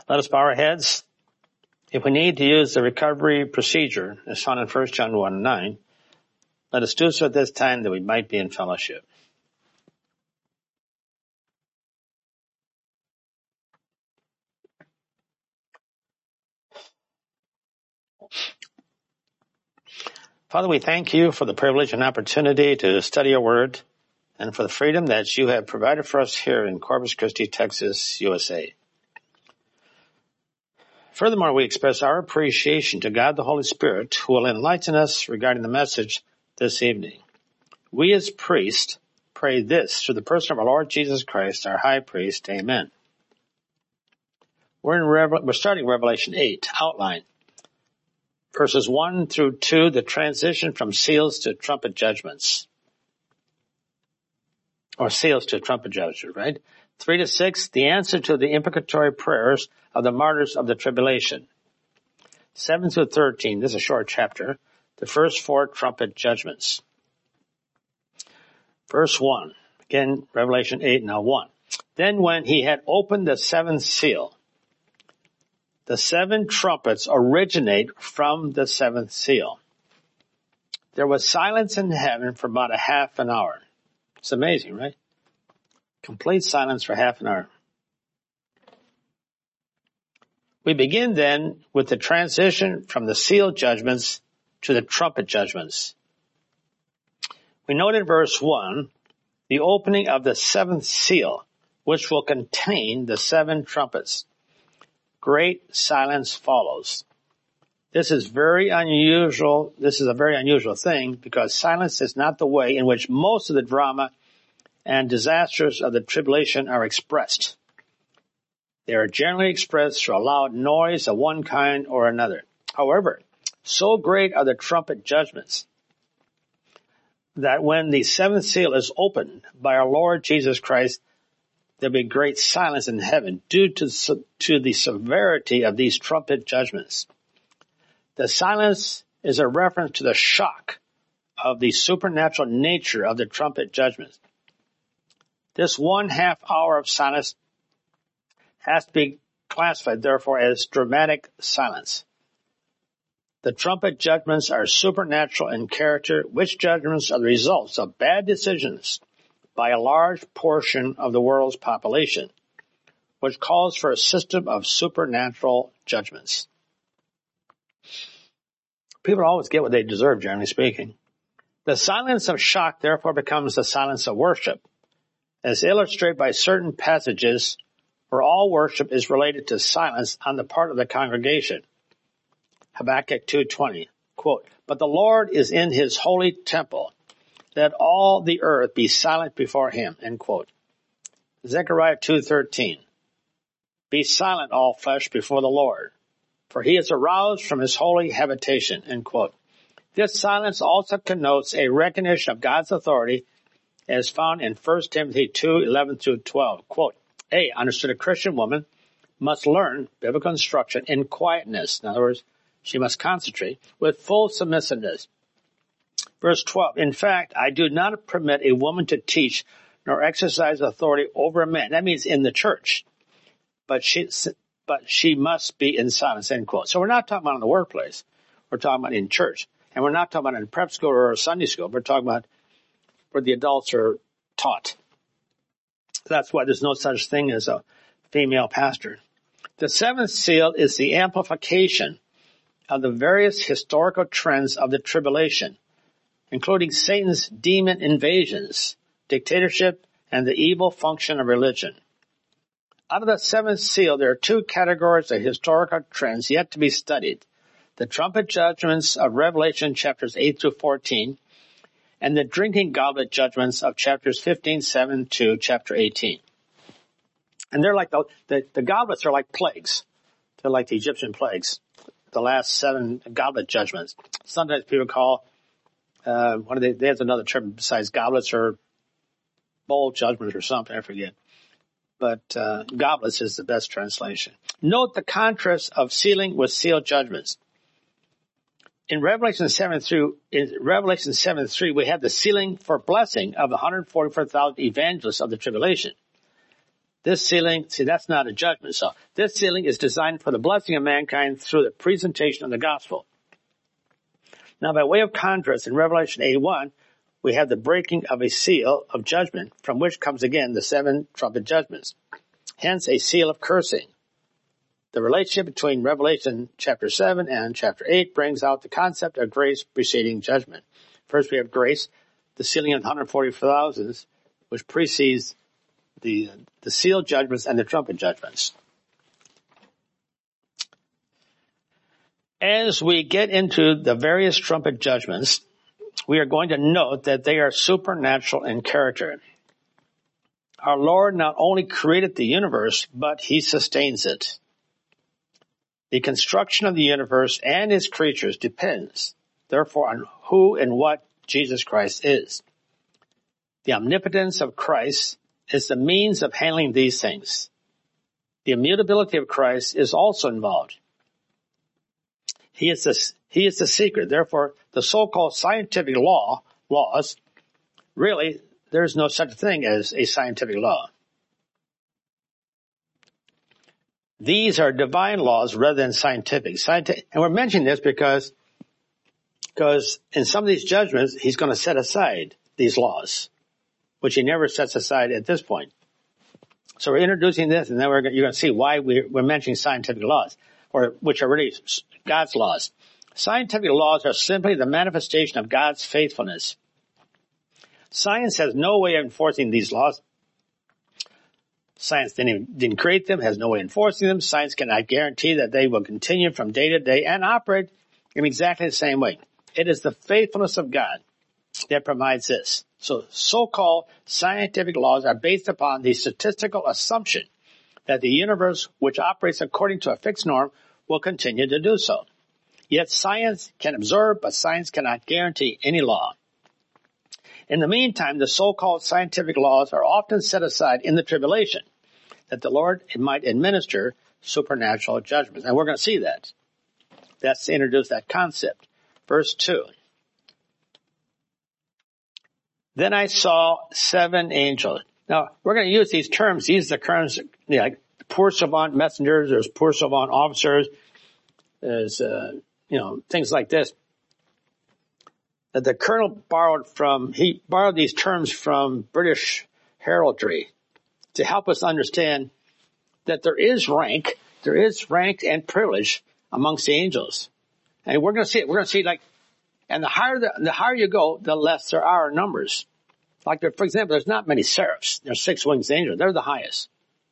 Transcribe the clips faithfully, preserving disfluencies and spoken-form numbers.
Let us bow our heads. If we need to use the recovery procedure, as found in First John one nine, let us do so at this time that we might be in fellowship. Father, we thank you for the privilege and opportunity to study your word and for the freedom that you have provided for us here in Corpus Christi, Texas, U S A. Furthermore, we express our appreciation to God the Holy Spirit, who will enlighten us regarding the message this evening. We as priests pray this through the person of our Lord Jesus Christ, our high priest. Amen. We're in Revel- we're starting Revelation eight, outline. Verses one through two, the transition from seals to trumpet judgments. Or seals to trumpet judgment, right? Three to six, the answer to the imprecatory prayers of the martyrs of the tribulation. Seven through thirteen, this is a short chapter, the first four trumpet judgments. Verse one, again, Revelation eight, now one. Then when he had opened the seventh seal, the seven trumpets originate from the seventh seal. There was silence in heaven for about a half an hour. It's amazing, right? Complete silence for half an hour. We begin then with the transition from the seal judgments to the trumpet judgments. We note in verse one, the opening of the seventh seal, which will contain the seven trumpets. Great silence follows. This is very unusual. This is a very unusual thing because silence is not the way in which most of the drama and disasters of the tribulation are expressed. They are generally expressed through a loud noise of one kind or another. However, so great are the trumpet judgments that when the seventh seal is opened by our Lord Jesus Christ, there'll be great silence in heaven due to, to the severity of these trumpet judgments. The silence is a reference to the shock of the supernatural nature of the trumpet judgments. This one half hour of silence has to be classified, therefore, as dramatic silence. The trumpet judgments are supernatural in character, which judgments are the results of bad decisions by a large portion of the world's population, which calls for a system of supernatural judgments. People always get what they deserve, generally speaking. The silence of shock, therefore, becomes the silence of worship, as illustrated by certain passages where all worship is related to silence on the part of the congregation. Habakkuk two twenty, quote, "But the Lord is in his holy temple. Let all the earth be silent before him," end quote. Zechariah two thirteen, "Be silent, all flesh, before the Lord, for he is aroused from his holy habitation," end quote. This silence also connotes a recognition of God's authority as found in First Timothy two eleven through twelve. Quote, "A, understood a Christian woman must learn biblical instruction in quietness." In other words, she must concentrate with full submissiveness. Verse twelve, "In fact, I do not permit a woman to teach nor exercise authority over a man." That means in the church. But she, but she must be in silence, end quote. So we're not talking about in the workplace. We're talking about in church. And we're not talking about in prep school or Sunday school. We're talking about where the adults are taught. That's why there's no such thing as a female pastor. The seventh seal is the amplification of the various historical trends of the tribulation, including Satan's demon invasions, dictatorship, and the evil function of religion. Out of the seventh seal, there are two categories of historical trends yet to be studied: the trumpet judgments of Revelation chapters eight through fourteen, and the drinking goblet judgments of chapters fifteen, seven to chapter eighteen. And they're like the, the, the goblets are like plagues. They're like the Egyptian plagues, the last seven goblet judgments. Sometimes people call, uh, what are they, there's another term besides goblets or bowl judgments or something, I forget. But, uh, goblets is the best translation. Note the contrast of sealing with sealed judgments. In Revelation seven through, in Revelation seven three, we have the sealing for blessing of the one hundred forty-four thousand evangelists of the tribulation. This sealing, see, that's not a judgment. So this sealing is designed for the blessing of mankind through the presentation of the gospel. Now, by way of contrast, in Revelation eight one, we have the breaking of a seal of judgment, from which comes again the seven trumpet judgments. Hence, a seal of cursing. The relationship between Revelation chapter seven and chapter eight brings out the concept of grace preceding judgment. First, we have grace, the sealing of one hundred forty thousand, which precedes the, the seal judgments and the trumpet judgments. As we get into the various trumpet judgments, we are going to note that they are supernatural in character. Our Lord not only created the universe, but he sustains it. The construction of the universe and its creatures depends, therefore, on who and what Jesus Christ is. The omnipotence of Christ is the means of handling these things. The immutability of Christ is also involved. He is the, he is the secret. Therefore, the so-called scientific law, laws, really, there's no such thing as a scientific law. These are divine laws rather than scientific. Scientific, and we're mentioning this because, because in some of these judgments, he's going to set aside these laws, which he never sets aside at this point. So we're introducing this, and then we're, you're going to see why we're, we're mentioning scientific laws, or which are really God's laws. Scientific laws are simply the manifestation of God's faithfulness. Science has no way of enforcing these laws. Science didn't, even, didn't create them, has no way of enforcing them. Science cannot guarantee that they will continue from day to day and operate in exactly the same way. It is the faithfulness of God that provides this. So so-called scientific laws are based upon the statistical assumption that the universe, which operates according to a fixed norm, will continue to do so. Yet science can observe, but science cannot guarantee any law. In the meantime, the so-called scientific laws are often set aside in the tribulation, that the Lord might administer supernatural judgments. And we're going to see that. That's to introduce that concept. Verse two. Then I saw seven angels. Now, we're going to use these terms. These are the terms, you know, like poor savant messengers, there's poor savant officers, there's, uh, you know, things like this. That the colonel borrowed from, he borrowed these terms from British heraldry to help us understand that there is rank, there is rank and privilege amongst the angels. And we're going to see it. We're going to see like, and the higher the, the higher you go, the less there are numbers. Like, there, for example, there's not many seraphs. There's six winged angels. They're the highest.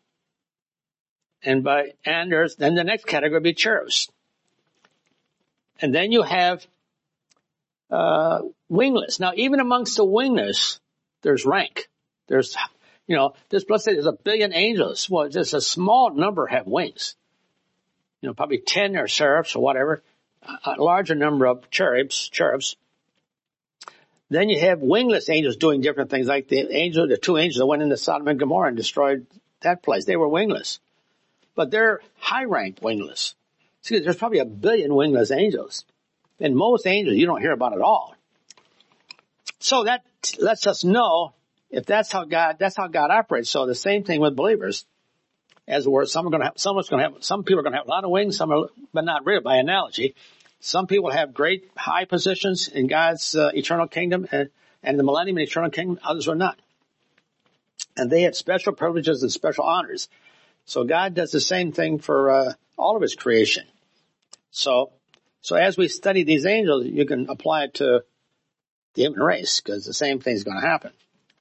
And by, and there's, then the next category would be cherubs. And then you have, uh, wingless. Now, even amongst the wingless, there's rank. There's, you know, this, let's say there's a billion angels. Well, just a small number have wings. You know, probably ten are seraphs or whatever. A larger number of cherubs, cherubs. Then you have wingless angels doing different things, like the angel, the two angels that went into Sodom and Gomorrah and destroyed that place. They were wingless. But they're high-ranked wingless. See, there's probably a billion wingless angels. And most angels you don't hear about at all. So that lets us know if that's how God, that's how God operates. So the same thing with believers. As it were, some are going to have, some are going to have, some people are going to have a lot of wings, some are, but not really by analogy. Some people have great high positions in God's uh, eternal kingdom and, and the millennium and eternal kingdom. Others are not. And they have special privileges and special honors. So God does the same thing for uh, all of his creation. So, so as we study these angels, you can apply it to the human race, because the same thing is going to happen.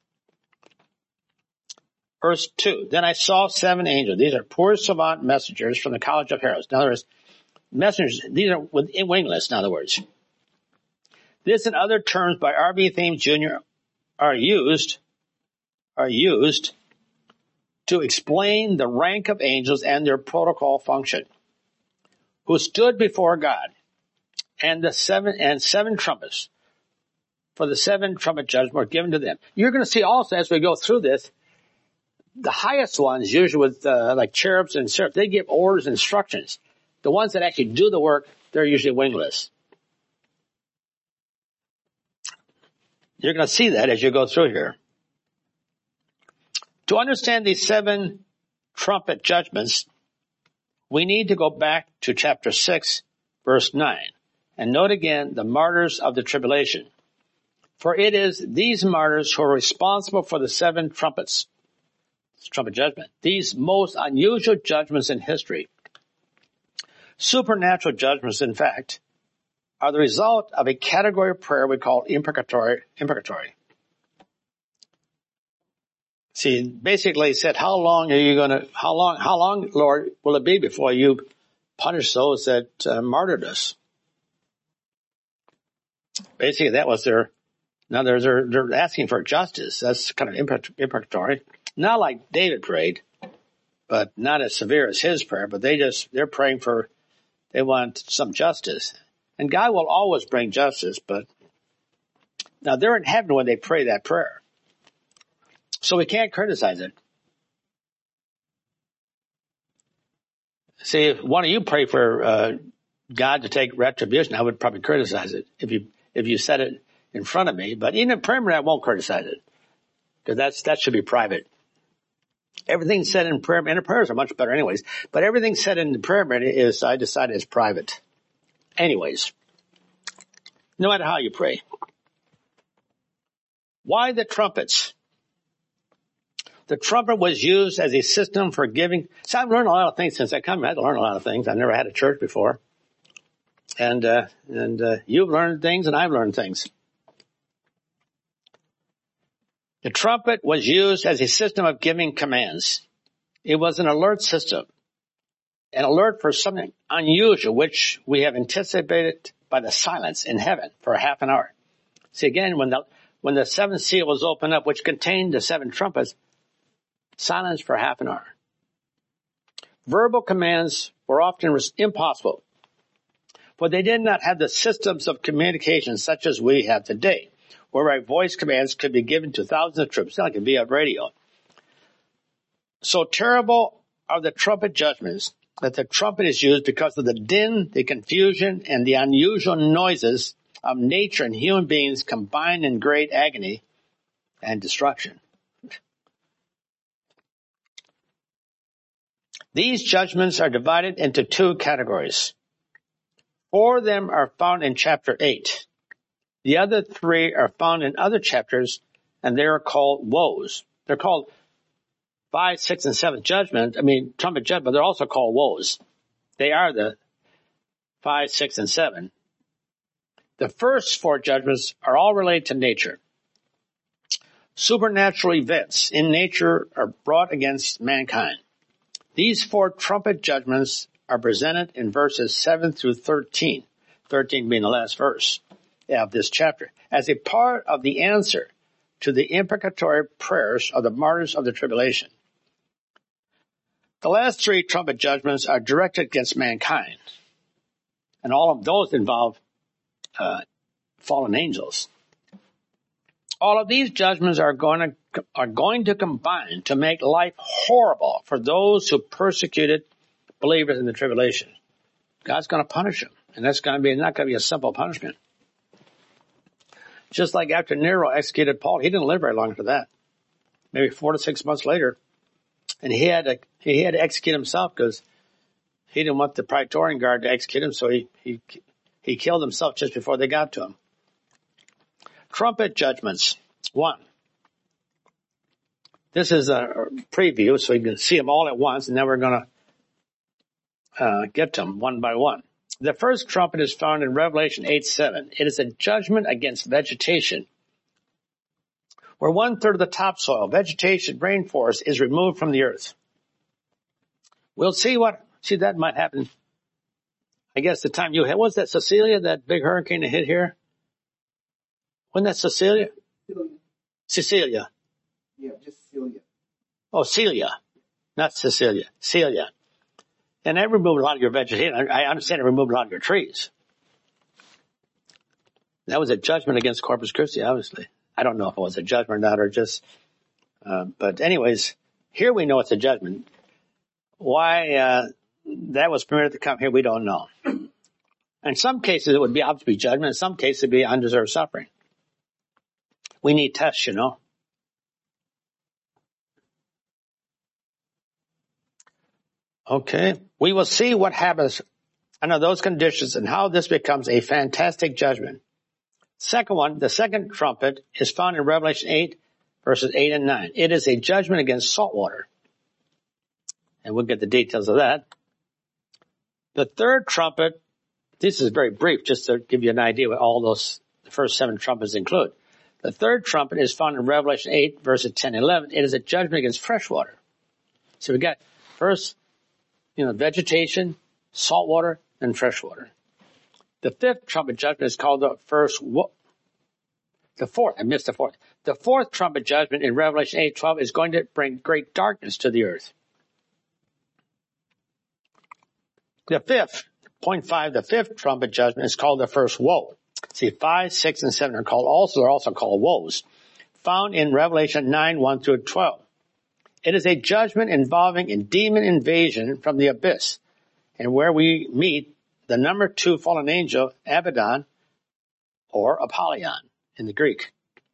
Verse two, then I saw seven angels. These are poor savant messengers from the college of heralds. In other words, messengers, these are within wingless, in other words. This and other terms by R B Thames Junior are used, are used to explain the rank of angels and their protocol function, who stood before God, and the seven, and seven trumpets, for the seven trumpet judgments were given to them. You're going to see also as we go through this, the highest ones, usually with uh, like cherubs and seraphs, they give orders and instructions. The ones that actually do the work, they're usually wingless. You're going to see that as you go through here. To understand these seven trumpet judgments, we need to go back to chapter six, verse nine, and note again the martyrs of the tribulation. For it is these martyrs who are responsible for the seven trumpets, trumpet judgment, these most unusual judgments in history. Supernatural judgments, in fact, are the result of a category of prayer we call imprecatory. imprecatory. See, basically said, how long are you going to, how long, how long, Lord, will it be before you punish those that uh, martyred us? Basically, that was their, now they're, they're, they're asking for justice. That's kind of imprecatory. Not like David prayed, but not as severe as his prayer, but they just, they're praying for, they want some justice. And God will always bring justice, but now they're in heaven when they pray that prayer. So we can't criticize it. See, if one of you pray for uh, God to take retribution, I would probably criticize it if you if you said it in front of me. But even in prayer, I won't criticize it because that's that should be private. Everything said in prayer, and the prayers are much better, anyways. But everything said in the prayer meeting is I decided is private, anyways. No matter how you pray. Why the trumpets? The trumpet was used as a system for giving. So I've learned a lot of things since I come. I had to learn a lot of things. I've never had a church before. And, uh, and, uh, you've learned things and I've learned things. The trumpet was used as a system of giving commands. It was an alert system. An alert for something unusual, which we have anticipated by the silence in heaven for a half an hour. See, again, when the, when the seventh seal was opened up, which contained the seven trumpets, silence for half an hour. Verbal commands were often impossible, for they did not have the systems of communication such as we have today, whereby voice commands could be given to thousands of troops, like via radio. So terrible are the trumpet judgments that the trumpet is used because of the din, the confusion, and the unusual noises of nature and human beings combined in great agony and destruction. These judgments are divided into two categories. Four of them are found in chapter eight. The other three are found in other chapters, and they are called woes. They're called five, six, and seven judgment. I mean, trumpet judgment, they're also called woes. They are the five, six, and seven. The first four judgments are all related to nature. Supernatural events in nature are brought against mankind. These four trumpet judgments are presented in verses seven through thirteen, thirteen being the last verse of this chapter, as a part of the answer to the imprecatory prayers of the martyrs of the tribulation. The last three trumpet judgments are directed against mankind, and all of those involve uh, fallen angels. All of these judgments are going to are going to combine to make life horrible for those who persecuted believers in the tribulation. God's going to punish them, and that's going to be not going to be a simple punishment. Just like after Nero executed Paul, he didn't live very long after that. Maybe four to six months later, and he had to he had to execute himself because he didn't want the Praetorian Guard to execute him, so he he he killed himself just before they got to him. Trumpet judgments. One. This is a preview, so you can see them all at once, and then we're going to uh, get to them one by one. The first trumpet is found in Revelation eight seven. It is a judgment against vegetation, where one-third of the topsoil, vegetation, rainforest, is removed from the earth. We'll see what, see that might happen. I guess the time you had, was that Cecilia, that big hurricane that hit here? Wasn't that Cecilia? Cecilia. Cecilia. Yeah, just Celia. Oh, Celia. Not Cecilia. Celia. And that removed a lot of your vegetation. I, I understand it removed a lot of your trees. That was a judgment against Corpus Christi, obviously. I don't know if it was a judgment or not, or just, uh, but anyways, here we know it's a judgment. Why, uh, that was permitted to come here, we don't know. In some cases, it would be obviously judgment. In some cases, it would be undeserved suffering. We need tests, you know. Okay. We will see what happens under those conditions and how this becomes a fantastic judgment. Second one, the second trumpet is found in Revelation eight, verses eight and nine. It is a judgment against salt water. And we'll get the details of that. The third trumpet, this is very brief, just to give you an idea what all those the first seven trumpets include. The third trumpet is found in Revelation eight, verses ten and eleven. It is a judgment against fresh water. So we got first, you know, vegetation, salt water, and fresh water. The fifth trumpet judgment is called the first, wo- the fourth, I missed the fourth. The fourth trumpet judgment in Revelation eight twelve is going to bring great darkness to the earth. The fifth, point five, the fifth trumpet judgment is called the first woe. See, five, six, and seven are called also, are also called woes, found in Revelation nine, one through twelve. It is a judgment involving a demon invasion from the abyss, and where we meet the number two fallen angel, Abaddon, or Apollyon in the Greek.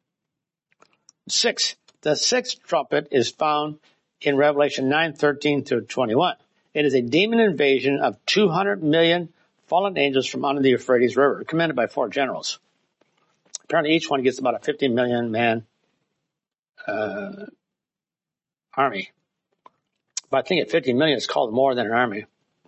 Six, the sixth trumpet is found in Revelation nine, thirteen through twenty-one. It is a demon invasion of two hundred million fallen angels from under the Euphrates River, commanded by four generals. Apparently each one gets about a fifty million man uh, army. But I think at fifty million it's called more than an army.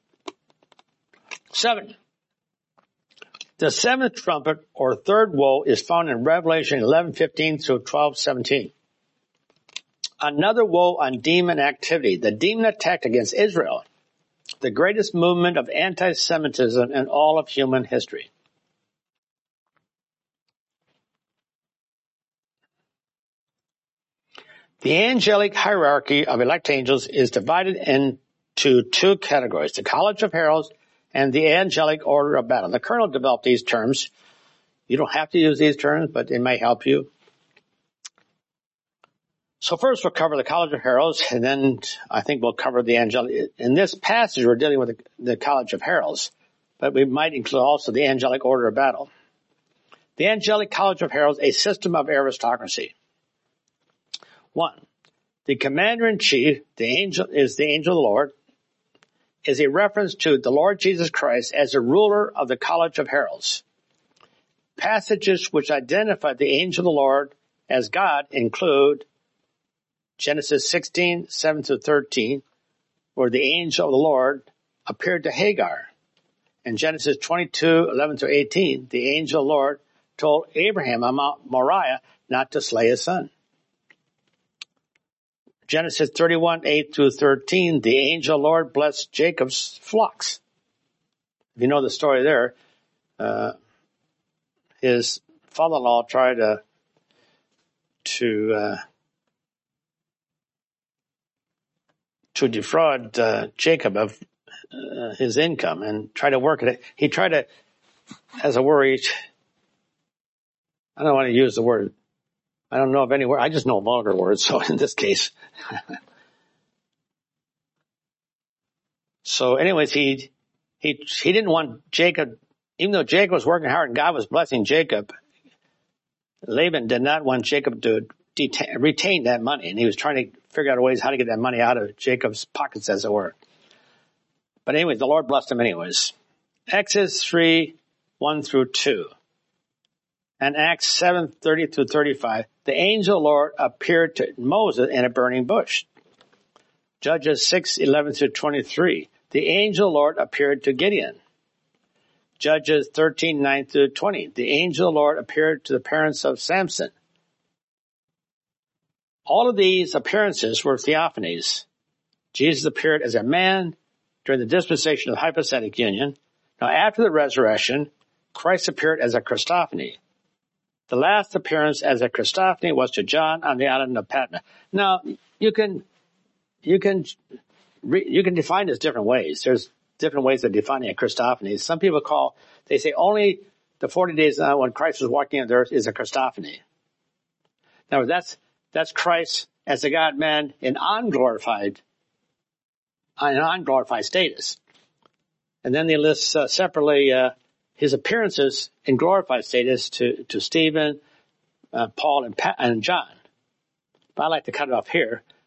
Seven. The seventh trumpet, or third woe, is found in Revelation eleven, fifteen through twelve, seventeen. Another woe on demon activity. The demon attack against Israel, the greatest movement of anti-Semitism in all of human history. The angelic hierarchy of elect angels is divided into two categories, the College of Heralds and the angelic order of battle. The Colonel developed these terms. You don't have to use these terms, but it may help you. So first we'll cover the College of Heralds, and then I think we'll cover the angelic. In this passage, we're dealing with the, the College of Heralds, but we might include also the angelic order of battle. The angelic College of Heralds, a system of aristocracy. One, the commander-in-chief, the angel, is the angel of the Lord, is a reference to the Lord Jesus Christ as the ruler of the College of Heralds. Passages which identify the angel of the Lord as God include Genesis sixteen, seven through thirteen, where the angel of the Lord appeared to Hagar. And Genesis twenty-two, eleven through eighteen, the angel of the Lord told Abraham on Mount Moriah not to slay his son. Genesis thirty-one, eight through thirteen, the angel of the Lord blessed Jacob's flocks. If you know the story there, uh, his father-in-law tried to, to, uh, to defraud uh, Jacob of uh, his income and try to work it. He tried to, as a worry, I don't want to use the word, I don't know of any word, I just know vulgar words, so in this case. So anyways, he, he, he didn't want Jacob, even though Jacob was working hard and God was blessing Jacob, Laban did not want Jacob to detain, retain that money, and he was trying to figure out ways how to get that money out of Jacob's pockets, as it were. But anyways, the Lord blessed him anyways. Exodus three, one through two. And Acts seven, thirty through thirty-five, the angel of the Lord appeared to Moses in a burning bush. Judges six, eleven through twenty-three, the angel of the Lord appeared to Gideon. Judges thirteen, nine through twenty, the angel of the Lord appeared to the parents of Samson. All of these appearances were theophanies. Jesus appeared as a man during the dispensation of the hypostatic union. Now, after the resurrection, Christ appeared as a Christophany. The last appearance as a Christophany was to John on the island of Patmos. Now, you can, you can, you can define this different ways. There's different ways of defining a Christophany. Some people call, they say only the forty days when Christ was walking on the earth is a Christophany. Now, that's, that's Christ as a God-man in unglorified, in unglorified status. And then they list uh, separately, uh, his appearances in glorified status to, to Stephen, uh, Paul, and, pa- and John. But I like to cut it off here.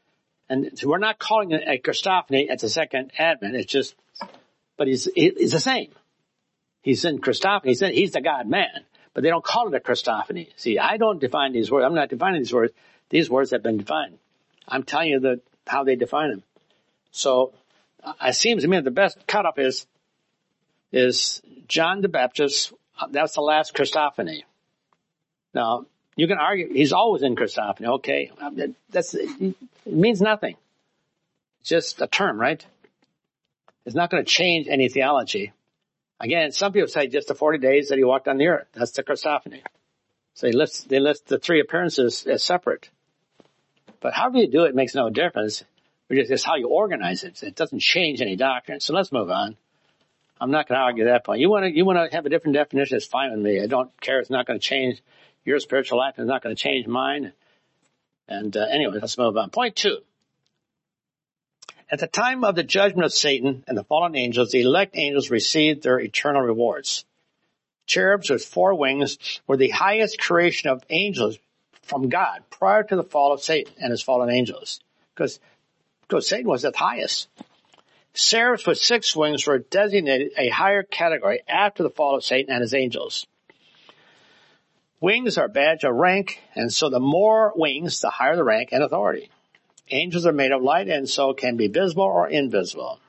And so we're not calling it a Christophany at the second advent. It's just, but he's, he's the same. He's in Christophany. He's, in, he's the God-man. But they don't call it a Christophany. See, I don't define these words. I'm not defining these words. These words have been defined. I'm telling you the, how they define them. So, it seems to me that the best cutoff is, is John the Baptist. That's the last Christophany. Now, you can argue he's always in Christophany. Okay. That's, it means nothing. It's just a term, right? It's not going to change any theology. Again, some people say just the forty days that he walked on the earth. That's the Christophany. So they list, they list the three appearances as separate. But however you do it makes no difference. It's how you organize it. It doesn't change any doctrine. So let's move on. I'm not going to argue that point. You want to, you want to have a different definition, it's fine with me. I don't care. It's not going to change your spiritual life. It's not going to change mine. And uh, anyway, let's move on. Point two. At the time of the judgment of Satan and the fallen angels, the elect angels received their eternal rewards. Cherubs with four wings were the highest creation of angels from God prior to the fall of Satan and his fallen angels. Because, because Satan was at the highest. Seraphs with six wings were designated a higher category after the fall of Satan and his angels. Wings are a badge of rank, and so the more wings, the higher the rank and authority. Angels are made of light and so can be visible or invisible.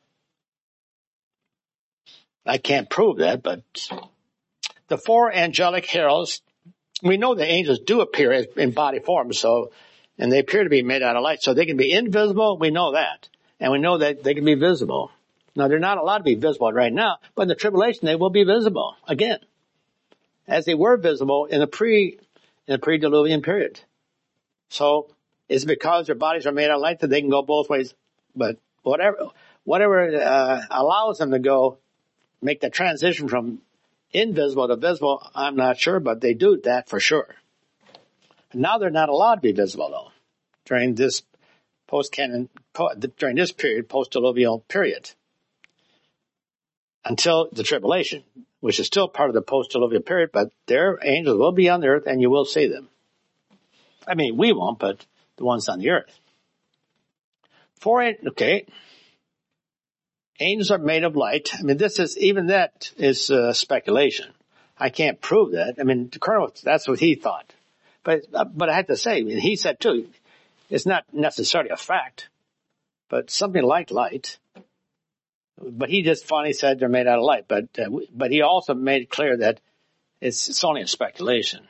I can't prove that, but the four angelic heralds, we know the angels do appear in body form, so, and they appear to be made out of light, so they can be invisible, we know that. And we know that they can be visible. Now, they're not allowed to be visible right now, but in the tribulation they will be visible again, as they were visible in the pre, in the pre-diluvian period. So, it's because their bodies are made out of light that they can go both ways. But whatever, whatever uh, allows them to go, make the transition from invisible to visible, I'm not sure, but they do that for sure. Now they're not allowed to be visible though, during this post-canon, during this period, post-diluvial period, until the tribulation, which is still part of the post-diluvial period, but their angels will be on the earth and you will see them. I mean, we won't, but the ones on the earth. Four, okay. Angels are made of light. I mean, this is, even that is uh, speculation. I can't prove that. I mean, the Colonel, that's what he thought. But, uh, but I had to say, I mean, he said too, it's not necessarily a fact, but something like light. But he just finally said they're made out of light. But, uh, but he also made it clear that it's, it's only a speculation.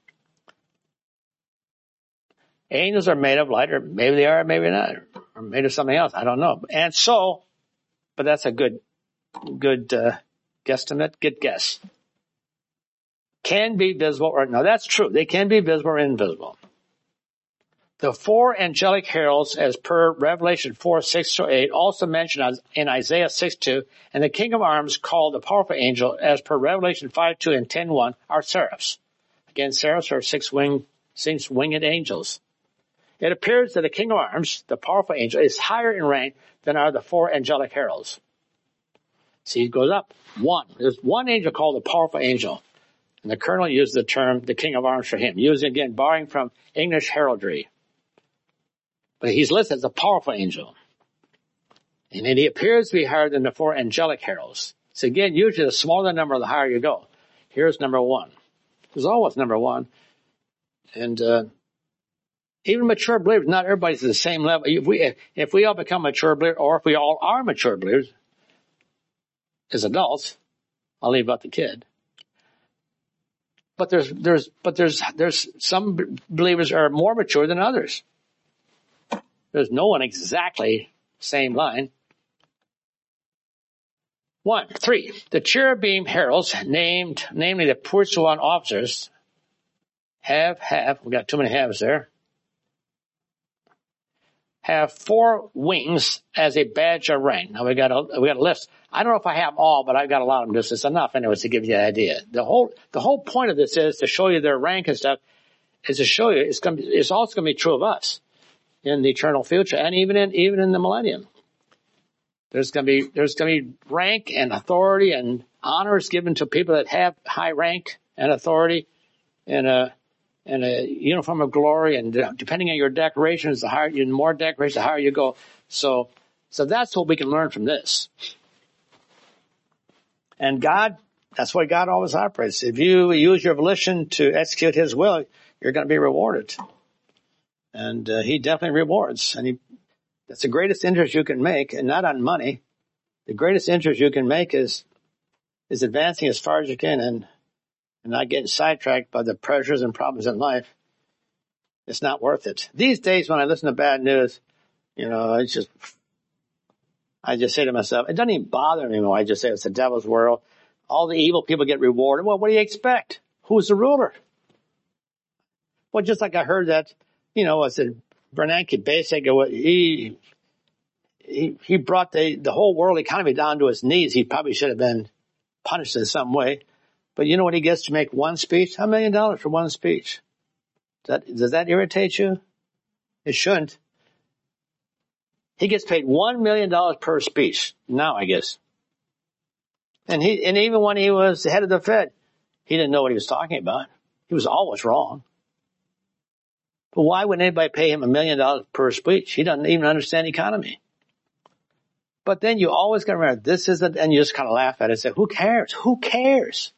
Angels are made of light, or maybe they are, maybe not, or made of something else. I don't know. And so, but that's a good, good, uh, guesstimate, good guess. Can be visible or, no, that's true. They can be visible or invisible. The four angelic heralds, as per Revelation four, six to eight, also mentioned in Isaiah six two, and the king of arms called the powerful angel, as per Revelation five two and ten one, are seraphs. Again, seraphs are six-winged, six-winged angels. It appears that the king of arms, the powerful angel, is higher in rank than are the four angelic heralds. See, it goes up. One. There's one angel called the powerful angel. And the colonel used the term, the king of arms, for him, using, again, borrowing from English heraldry. But he's listed as a powerful angel. And he appears to be higher than the four angelic heralds. So again, usually the smaller the number, the higher you go. Here's number one. There's always number one. And, uh, even mature believers, not everybody's at the same level. If we, if we all become mature believers, or if we all are mature believers as adults, I'll leave out the kid. But there's, there's, but there's, there's some believers are more mature than others. There's no one exactly same line. One, three, the cherubim heralds, named, namely the pursuant officers, have, have, we got too many haves there, have four wings as a badge of rank. Now we got a, we got a list. I don't know if I have all, but I've got a lot of them. This is enough anyways to give you an idea. The whole, the whole point of this is to show you their rank and stuff, is to show you it's going to be, it's also going to be true of us in the eternal future and even in, even in the millennium. There's going to be, there's going to be rank and authority and honors given to people that have high rank and authority in, uh, and a uniform of glory, and depending on your decorations, the higher, the more decorations, the higher you go. So, so that's what we can learn from this. And God, that's why God always operates. If you use your volition to execute His will, you're going to be rewarded. And uh, He definitely rewards. And he, that's the greatest interest you can make, and not on money. The greatest interest you can make is is advancing as far as you can, and and not getting sidetracked by the pressures and problems in life. It's not worth it. These days, when I listen to bad news, you know, it's just, I just say to myself, it doesn't even bother me anymore. I just say it's the devil's world. All the evil people get rewarded. Well, what do you expect? Who's the ruler? Well, just like I heard that, you know, I said, Bernanke basically, he, he, he brought the, the whole world economy down to its knees. He probably should have been punished in some way. But you know what he gets to make one speech? A million dollars for one speech. Does that, does that irritate you? It shouldn't. He gets paid one million dollars per speech now, I guess. And he, and even when he was the head of the Fed, he didn't know what he was talking about. He was always wrong. But why would anybody pay him a million dollars per speech? He doesn't even understand economy. But then you always got to remember, this isn't, and you just kind of laugh at it and say, who cares? Who cares?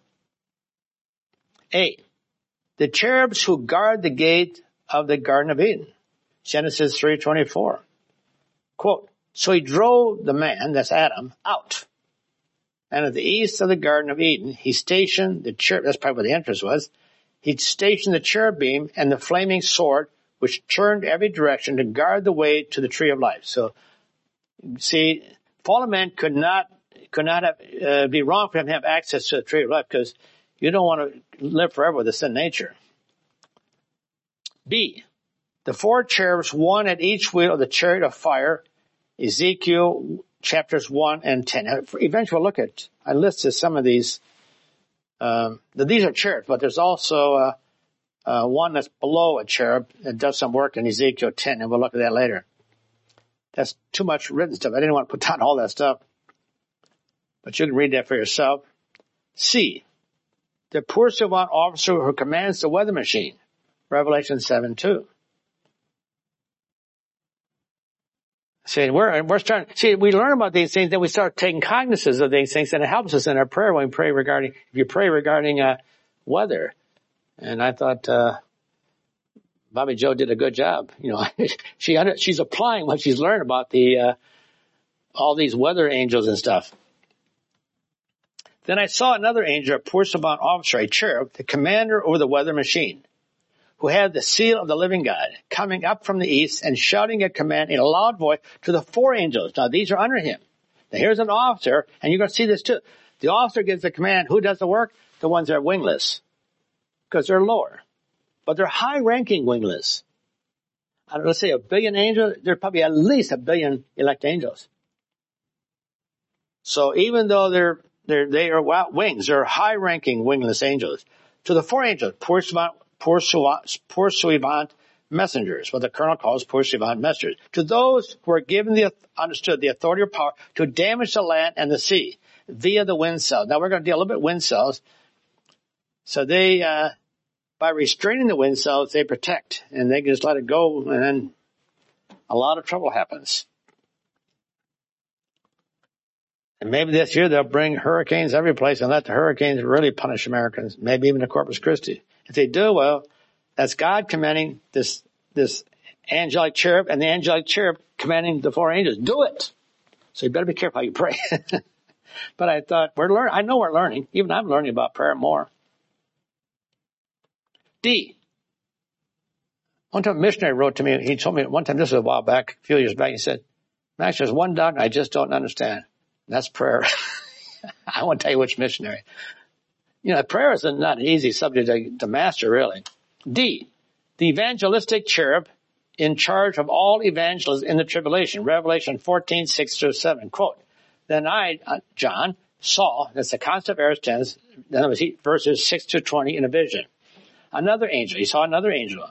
Eight, the cherubs who guard the gate of the Garden of Eden. Genesis three twenty-four. Quote, so he drove the man, that's Adam, out. And at the east of the Garden of Eden, he stationed the cherub, that's probably where the entrance was, he stationed the cherubim and the flaming sword, which turned every direction to guard the way to the tree of life. So, see, fallen man could not, could not have, uh, be wrong for him to have access to the tree of life, because you don't want to live forever with a sin nature. B, the four cherubs, one at each wheel of the chariot of fire, Ezekiel chapters one and ten. Eventually we'll look at, I listed some of these, um, these are cherubs, but there's also, uh, uh, one that's below a cherub that does some work in Ezekiel ten, and we'll look at that later. That's too much written stuff. I didn't want to put down all that stuff, but you can read that for yourself. C, the pursuivant officer who commands the weather machine, Revelation seven two. See, we're, we're starting, see, we learn about these things, then we start taking cognizance of these things, and it helps us in our prayer when we pray regarding, if you pray regarding, uh, weather. And I thought, uh, Bobby Joe did a good job. You know, she, she's applying what she's learned about the, uh, all these weather angels and stuff. Then I saw another angel, a pursuivant officer, a cherub, the commander over the weather machine, who had the seal of the living God, coming up from the east and shouting a command in a loud voice to the four angels. Now, these are under him. Now, here's an officer, and you're going to see this too. The officer gives the command. Who does the work? The ones that are wingless, because they're lower. But they're high-ranking wingless. I don't know, let's say a billion angels. There are probably at least a billion elect angels. So even though they're, they're, they are without wings, they're high-ranking wingless angels. To the four angels, pursuivant, pursuivant, pursuivant messengers, what the colonel calls pursuivant messengers. To those who are given the, understood the authority or power to damage the land and the sea via the wind cells. Now we're going to deal a little bit with wind cells. So they, uh, by restraining the wind cells, they protect, and they can just let it go, and then a lot of trouble happens. And maybe this year they'll bring hurricanes every place and let the hurricanes really punish Americans, maybe even the Corpus Christi. If they do, well, that's God commanding this, this angelic cherub, and the angelic cherub commanding the four angels. Do it! So you better be careful how you pray. But I thought, we're learning, I know we're learning. Even I'm learning about prayer more. D. One time a missionary wrote to me, he told me one time, this was a while back, a few years back, he said, Max, there's one doctrine I just don't understand. And that's prayer. I won't tell you which missionary. You know, prayer is not an easy subject to, to master, really. D. The evangelistic cherub in charge of all evangelists in the tribulation. Revelation fourteen, six through seven. Quote, then I, uh, John, saw, that's the concept of aorist tense, then it was verses six to twenty in a vision. Another angel. He saw another angel.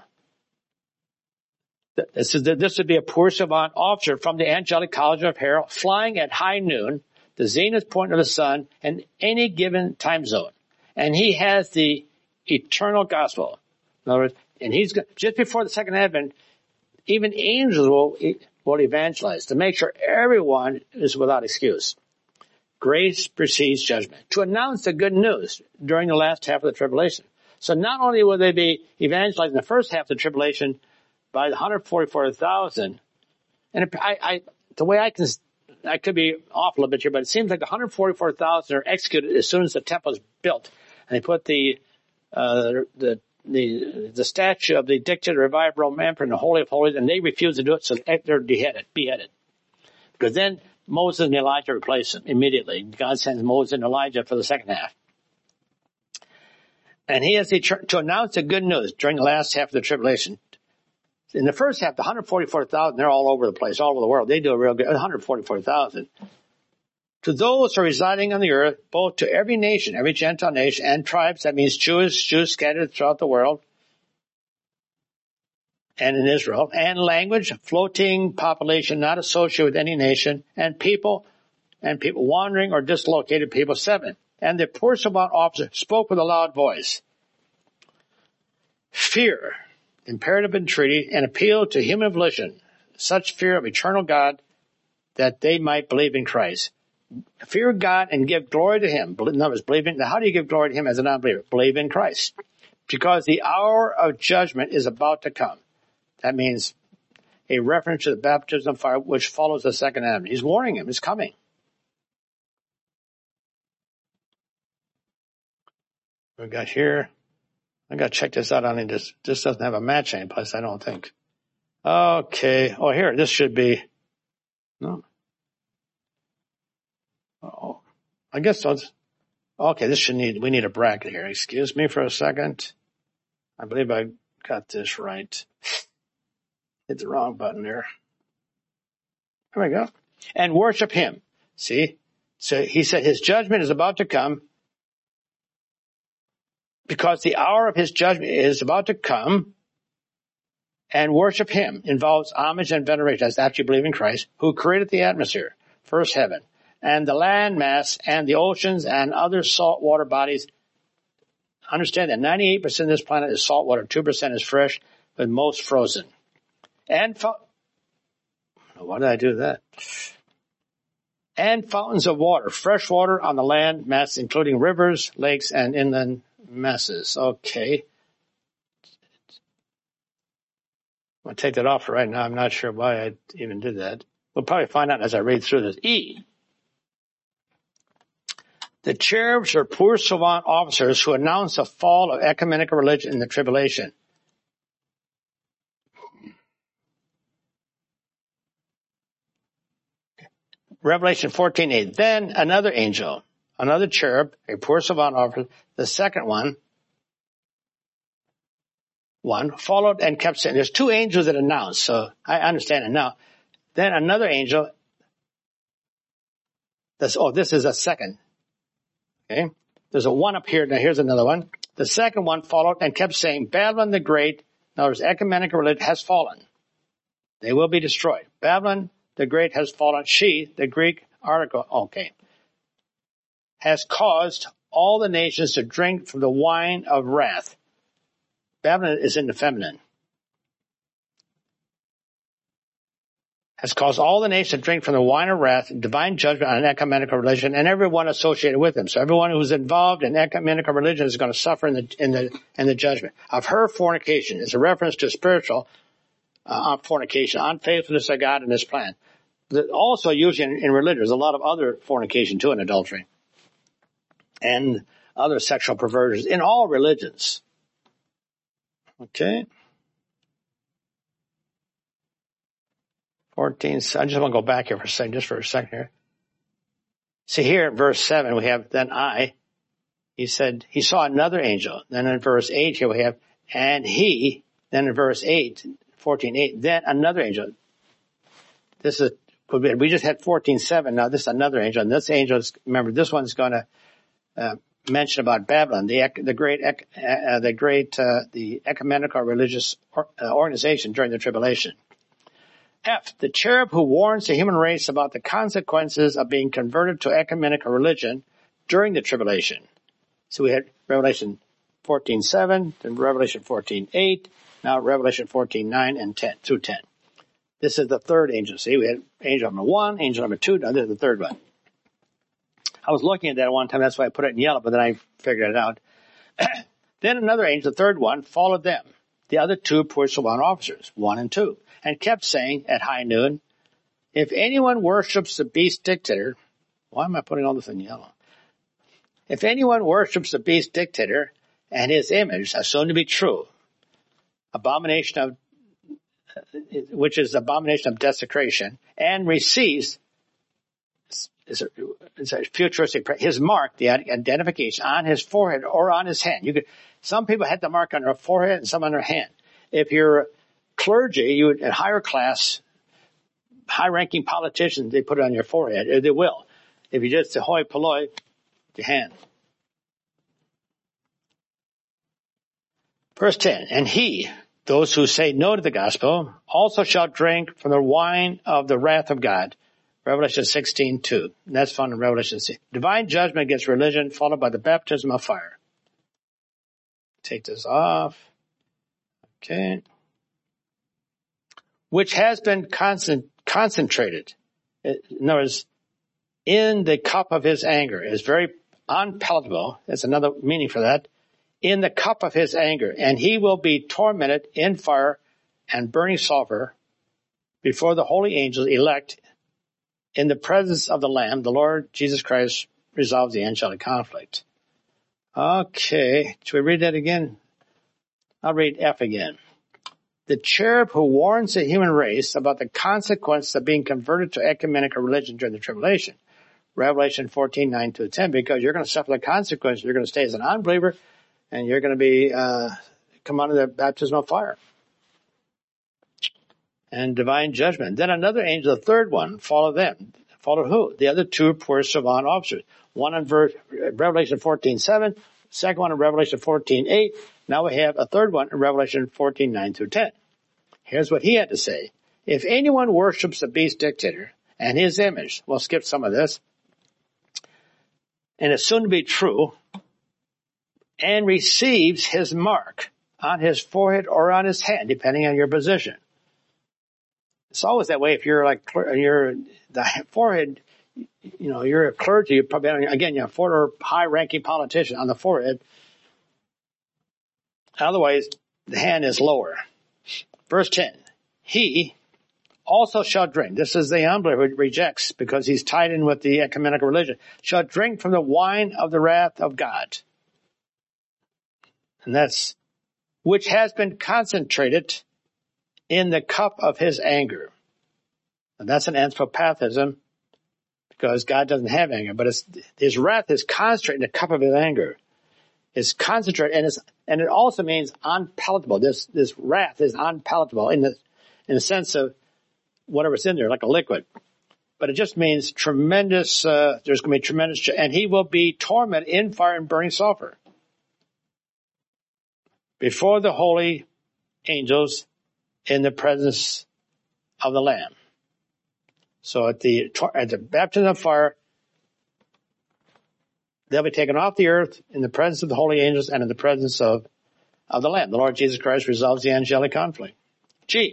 This, is, this would be a pursuivant officer from the angelic college of Herald, flying at high noon, the zenith point of the sun, in any given time zone. And he has the eternal gospel, In other words, and he's go- just before the second advent, even angels will will evangelize to make sure everyone is without excuse. Grace precedes judgment to announce the good news during the last half of the tribulation. So not only will they be evangelized in the first half of the tribulation by the one hundred forty-four thousand, and I, I, the way I can, I could be off a little bit here, but it seems like the one hundred forty-four thousand are executed as soon as the temple is built, and they put the uh, the the the statue of the dictator, revived Roman emperor in the Holy of Holies, and they refuse to do it, so they're beheaded. Beheaded, because then Moses and Elijah replace him immediately. God sends Moses and Elijah for the second half. And he has to announce the good news during the last half of the tribulation. In the first half, the one hundred forty-four thousand, they're all over the place, all over the world. They do a real good, one hundred forty-four thousand. To those who are residing on the earth, both to every nation, every Gentile nation, and tribes, that means Jews, Jews scattered throughout the world, and in Israel, and language, floating population not associated with any nation, and people, and people wandering or dislocated people, seven. And the poor savant officer spoke with a loud voice. Fear, imperative entreaty, and appeal to human volition, such fear of eternal God that they might believe in Christ. Fear God and give glory to Him. In other words, believe in, how do you give glory to Him as a non-believer? Believe in Christ. Because the hour of judgment is about to come. That means a reference to the baptism of fire which follows the second advent. He's warning him, it's coming. We got here. I got to check this out on it. This, this doesn't have a match anyplace, I don't think. Okay. Oh, here, this should be. No. Oh, I guess those. Okay, this should need, we need a bracket here. Excuse me for a second. I believe I got this right. Hit the wrong button there. There we go. And worship Him. See? So he said his judgment is about to come because the hour of His judgment is about to come, and worship Him involves homage and veneration. That's after you believe in Christ, who created the atmosphere, first heaven, and the land mass and the oceans and other saltwater bodies. Understand that ninety-eight percent of this planet is saltwater, two percent is fresh, but most frozen. And fo- why did I do that? And fountains of water, fresh water on the land mass, including rivers, lakes, and inland masses. Okay. I'll take that off for right now. I'm not sure why I even did that. We'll probably find out as I read through this. E. The cherubs are poor savant officers who announce the fall of ecumenical religion in the tribulation. Revelation fourteen eight. Then another angel, another cherub, a poor savant officer, the second one, one, followed and kept saying, there's two angels that announced, so I understand it now. Then another angel, this, oh, this is a second. Okay. There's a one up here. Now here's another one. The second one followed and kept saying, Babylon the Great, in other words, ecumenical religion has fallen. They will be destroyed. Babylon the Great has fallen. She, the Greek article, okay, has caused all the nations to drink from the wine of wrath. Babylon is in the feminine. Has caused all the nations to drink from the wine of wrath, divine judgment on an ecumenical religion, and everyone associated with them. So everyone who's involved in ecumenical religion is going to suffer in the in the in the judgment. Of her fornication is a reference to spiritual uh, fornication, unfaithfulness of God and His plan. Also used in, in religion. There's a lot of other fornication too in adultery, and other sexual perversions in all religions. Okay. fourteen, I just want to go back here for a second, just for a second here. See here in verse seven, we have, then I, he said, he saw another angel. Then in verse eight here we have, and he, then in verse eight, fourteen eight, then another angel. This is, we just had fourteen seven, now this is another angel. And this angel is, remember, this one's going to uh, mention about Babylon, the the great, uh, the great, uh, the ecumenical religious or, uh, organization during the tribulation. F, the cherub who warns the human race about the consequences of being converted to ecumenical religion during the tribulation. So we had Revelation fourteen seven, then Revelation fourteen eight, now Revelation fourteen nine and ten through ten. This is the third angel. See, we had angel number one, angel number two, now this is the third one. I was looking at that one time, that's why I put it in yellow, but then I figured it out. Then another angel, the third one, followed them. The other two pushed one officers, one and two, and kept saying at high noon, if anyone worships the beast dictator, why am I putting all this in yellow? If anyone worships the beast dictator and his image, assumed to be true, abomination of, which is abomination of desecration, and receives is a, is a futuristic, his mark, the identification on his forehead or on his hand. You could, some people had the mark on their forehead and some on their hand. If you're clergy, you would, at higher class, high-ranking politicians, they put it on your forehead, or they will. If you just hoi polloi, your hand. Verse ten, and he, those who say no to the gospel, also shall drink from the wine of the wrath of God. Revelation sixteen two. And that's found in Revelation six. Divine judgment against religion, followed by the baptism of fire. Take this off. Okay. Which has been concent- concentrated. In other words, in the cup of his anger. Is very unpalatable. That's another meaning for that. In the cup of his anger. And he will be tormented in fire and burning sulfur before the holy angels elect in the presence of the Lamb. The Lord Jesus Christ resolves the angelic conflict. Okay. Should we read that again? I'll read F again. The cherub who warns the human race about the consequence of being converted to ecumenical religion during the tribulation. Revelation fourteen nine to ten, because you're going to suffer the consequences. You're going to stay as an unbeliever, and you're going to be, uh, come under the baptism of fire. And divine judgment. Then another angel, the third one, followed them. Followed who? The other two poor savant officers. One in verse, Revelation fourteen seven, second one in Revelation fourteen eight. Now we have a third one in Revelation fourteen nine through ten. Here's what he had to say. If anyone worships the beast dictator and his image, we'll skip some of this, and it's soon to be true, and receives his mark on his forehead or on his hand, depending on your position. It's always that way if you're like, you're the forehead, you know, you're a clergy, you're probably, again, you're a forehead or high-ranking politician on the forehead. Otherwise, the hand is lower. Verse ten, he also shall drink. This is the unbeliever who rejects because he's tied in with the ecumenical religion. Shall drink from the wine of the wrath of God. And that's, which has been concentrated in the cup of his anger. And that's an anthropathism because God doesn't have anger, but it's, his wrath is concentrated in the cup of his anger. It's concentrated, and it's, and it also means unpalatable. This, this wrath is unpalatable in the, in the sense of whatever's in there, like a liquid. But it just means tremendous, uh, there's going to be tremendous, and he will be tormented in fire and burning sulfur before the holy angels in the presence of the Lamb. So at the, at the baptism of fire, they'll be taken off the earth in the presence of the holy angels and in the presence of, of the Lamb. The Lord Jesus Christ resolves the angelic conflict. G.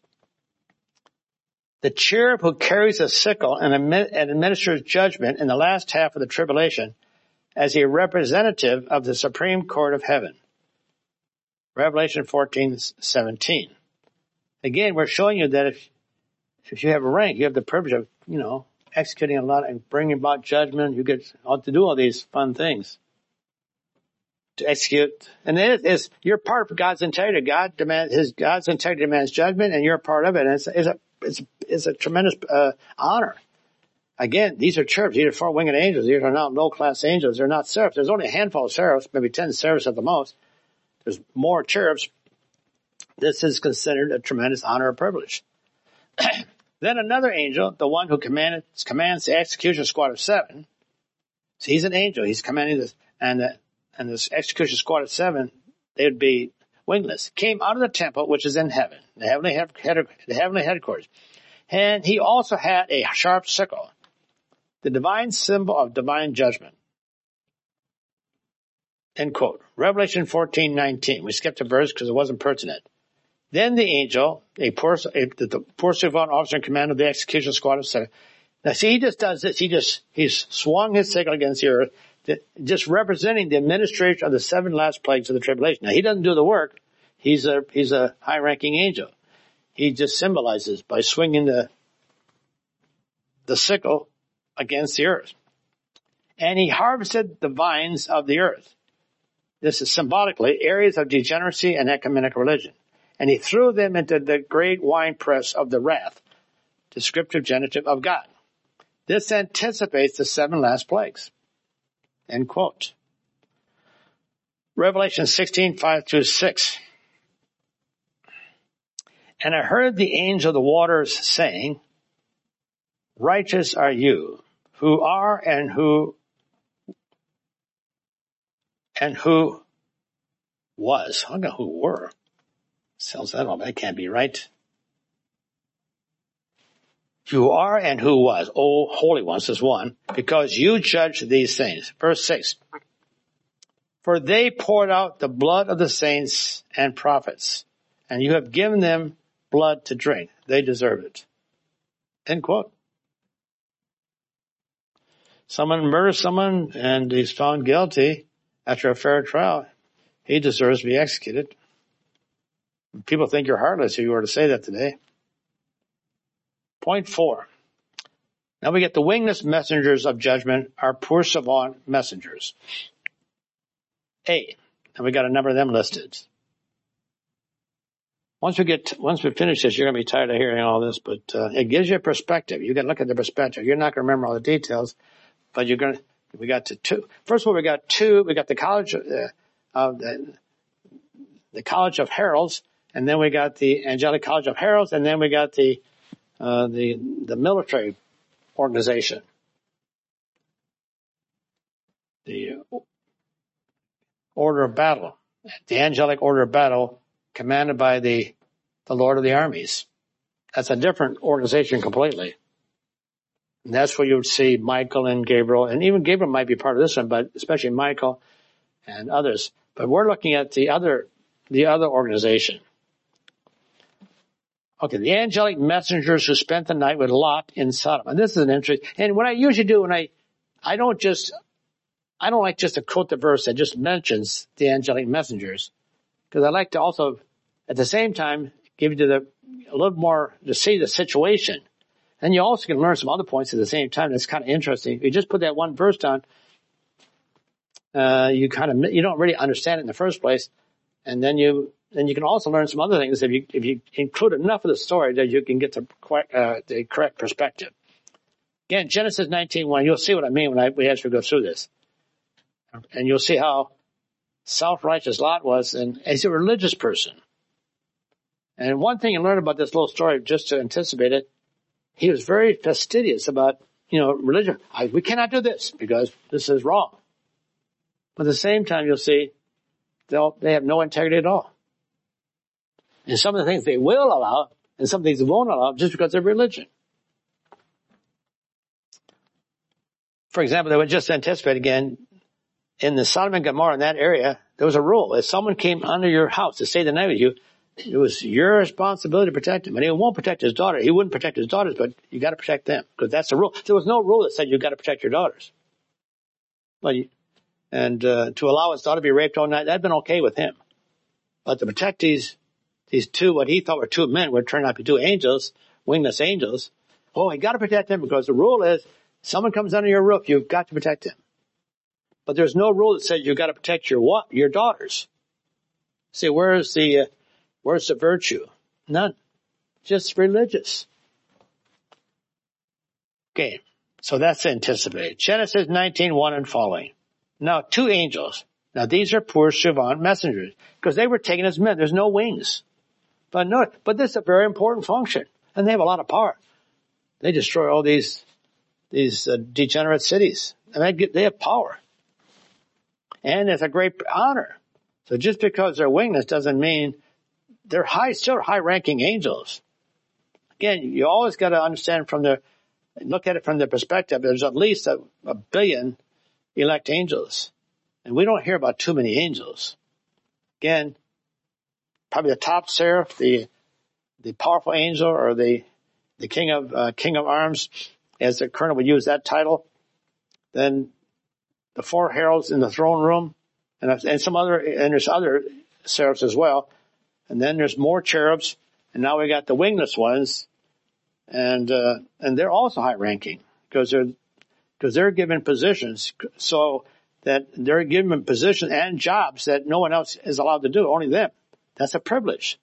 The cherub who carries a sickle and administers judgment in the last half of the tribulation as a representative of the Supreme Court of Heaven. Revelation fourteen seventeen. Again, we're showing you that if, if you have a rank, you have the privilege of, you know, executing a lot and bringing about judgment. You get to do all these fun things to execute. And it is, you're part of God's integrity. God demands, his, God's integrity demands judgment, and you're a part of it. And it's, it's a, it's, it's a tremendous, uh, honor. Again, these are cherubs. These are four-winged angels. These are not low-class angels. They're not seraphs. There's only a handful of seraphs, maybe ten seraphs at the most. There's more cherubs. This is considered a tremendous honor or privilege. Then another angel, the one who commanded, commands the execution squad of seven. So he's an angel. He's commanding this, and the, and this execution squad of seven, they would be wingless. Came out of the temple, which is in heaven, the heavenly head, head, the heavenly headquarters. And he also had a sharp sickle, the divine symbol of divine judgment. End quote. Revelation fourteen nineteen. We skipped a verse because it wasn't pertinent. Then the angel, a poor, a, the poor servant officer in command of the execution squad of seven. Now see, he just does this. He just, he's swung his sickle against the earth, just representing the administration of the seven last plagues of the tribulation. Now he doesn't do the work. He's a, he's a high ranking angel. He just symbolizes by swinging the, the sickle against the earth. And he harvested the vines of the earth. This is symbolically areas of degeneracy and ecumenical religion. And he threw them into the great winepress of the wrath, descriptive genitive of God. This anticipates the seven last plagues. End quote. Revelation sixteen, five through six. And I heard the angel of the waters saying, righteous are you, who are and who, and who was. I don't know who were. Sounds that all, that can't be right. You are and who was, O holy ones, is one, because you judge these things. Verse six. For they poured out the blood of the saints and prophets, and you have given them blood to drink. They deserve it. End quote. Someone murders someone and he's found guilty after a fair trial. He deserves to be executed. People think you're heartless if you were to say that today. Point four. Now we get the wingless messengers of judgment, our poor savant messengers. A. And we got a number of them listed. Once we get, once we finish this, you're going to be tired of hearing all this, but uh, it gives you a perspective. You can look at the perspective. You're not going to remember all the details, but you're going to, we got to two. First of all, we got two, we got the college, uh, of the, the College of Heralds, and then we got the Angelic College of Heralds, and then we got the, uh, the, the military organization. The Order of Battle. The Angelic Order of Battle commanded by the, the Lord of the Armies. That's a different organization completely. And that's where you would see Michael and Gabriel, and even Gabriel might be part of this one, but especially Michael and others. But we're looking at the other, the other organization. Okay, the angelic messengers who spent the night with Lot in Sodom. And this is an interesting, and what I usually do when I, I don't just, I don't like just to quote the verse that just mentions the angelic messengers, because I like to also, at the same time, give you the, a little more to see the situation. And you also can learn some other points at the same time. That's kind of interesting. If you just put that one verse down, uh, you kind of, you don't really understand it in the first place. And then you, then you can also learn some other things if you, if you include enough of the story that you can get the, uh, the correct perspective. Again, Genesis nineteen one, you'll see what I mean when I, we actually go through this. And you'll see how self-righteous Lot was, and he's a religious person. And one thing you learn about this little story, just to anticipate it, he was very fastidious about, you know, religion. I, we cannot do this because this is wrong. But at the same time, you'll see they'll, they have no integrity at all. And some of the things they will allow, and some things they won't allow, just because they're religion. For example, they would just anticipate again, in the Sodom and Gomorrah in that area, there was a rule. If someone came under your house to stay the night with you, it was your responsibility to protect him. And he won't protect his daughter. He wouldn't protect his daughters, but you got to protect them because that's the rule. There was no rule that said you got to protect your daughters. But you, and uh, to allow his daughter to be raped all night, that'd been okay with him. But to protect these these two, what he thought were two men, would turn out to be two angels, wingless angels. Oh, you got to protect them because the rule is, someone comes under your roof, you've got to protect him. But there's no rule that says you've got to protect your what? Your daughters. See, where's the, uh, where's the virtue? None. Just religious. Okay. So that's anticipated. Genesis nineteen one and following. Now, two angels. Now, these are poor servant messengers because they were taken as men. There's no wings. But no, but this is a very important function. And they have a lot of power. They destroy all these, these uh, degenerate cities. And they get, they have power. And it's a great honor. So just because they're wingless doesn't mean they're high, still high-ranking angels. Again, you always got to understand from the, look at it from the perspective. There's at least a, a billion elect angels. And we don't hear about too many angels. Again, probably the top seraph, the the powerful angel, or the the king of uh, king of arms, as the colonel would use that title. Then the four heralds in the throne room, and and some other, and there's other seraphs as well. And then there's more cherubs, and now we got the wingless ones, and uh, and they're also high ranking because they're because they're given positions, so that they're given positions and jobs that no one else is allowed to do, only them. That's a privilege.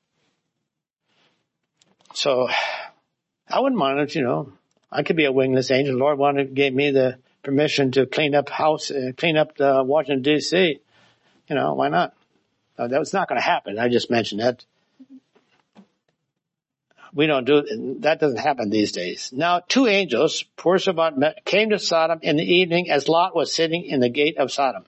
So I wouldn't mind it, you know. I could be a wingless angel. The Lord wanted gave me the permission to clean up house, uh, clean up the Washington D C. You know, why not? Uh, that was not going to happen. I just mentioned that. We don't do that. Doesn't happen these days. Now, two angels, poor Savant, came to Sodom in the evening as Lot was sitting in the gate of Sodom.